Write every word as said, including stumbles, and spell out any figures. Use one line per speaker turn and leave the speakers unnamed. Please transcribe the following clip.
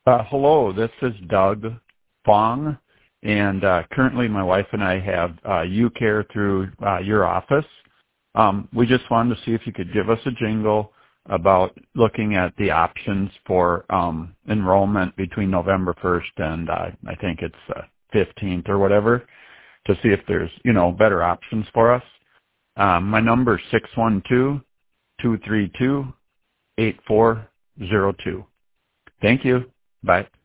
Uh, hello, this is Doug Fong, and uh, currently my wife and I have uh, U-Care through uh, your office. Um, we just wanted to see if you could give us a jingle about looking at the options for um, enrollment between November first and uh, I think it's uh, fifteenth or whatever, to see if there's, you know, better options for us. Um, my number is six one two, two three two, eight four zero two. Thank you. Bye.